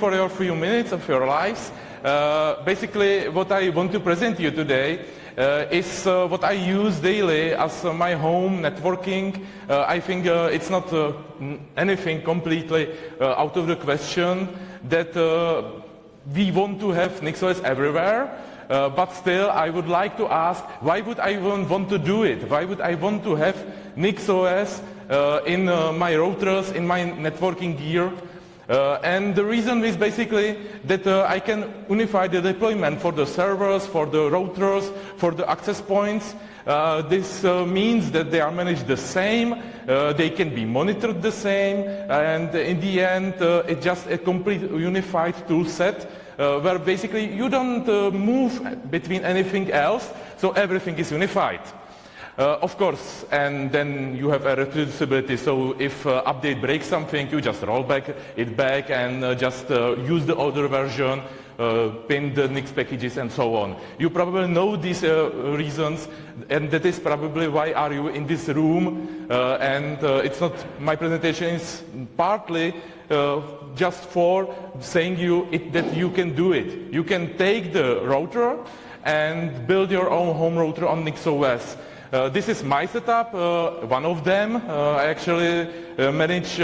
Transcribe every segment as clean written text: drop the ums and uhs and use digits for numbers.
for your few minutes of your lives. Basically, what I want to present you today is what I use daily as my home networking. I think it's not anything completely out of the question that we want to have NixOS everywhere. But still, I would like to ask, why would I want to do it? Why would I want to have NixOS in my routers, in my networking gear? And the reason is basically that I can unify the deployment for the servers, for the routers, for the access points. This means that they are managed the same, they can be monitored the same, and in the end it's just a complete unified tool set where basically you don't move between anything else, so everything is unified. Of course, and then you have a reproducibility, so if update breaks something, you just roll it back and just use the older version, pin the Nix packages and so on. You probably know these reasons, and that is probably why are you in this room, and it's not, my presentation is partly just for saying that you can do it. You can take the router and build your own home router on NixOS. This is my setup, one of them. I actually manage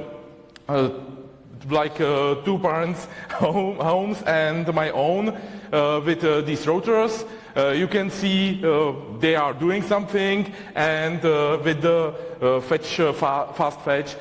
like two parents' homes and my own with these routers. You can see they are doing something, and with the fast fetch,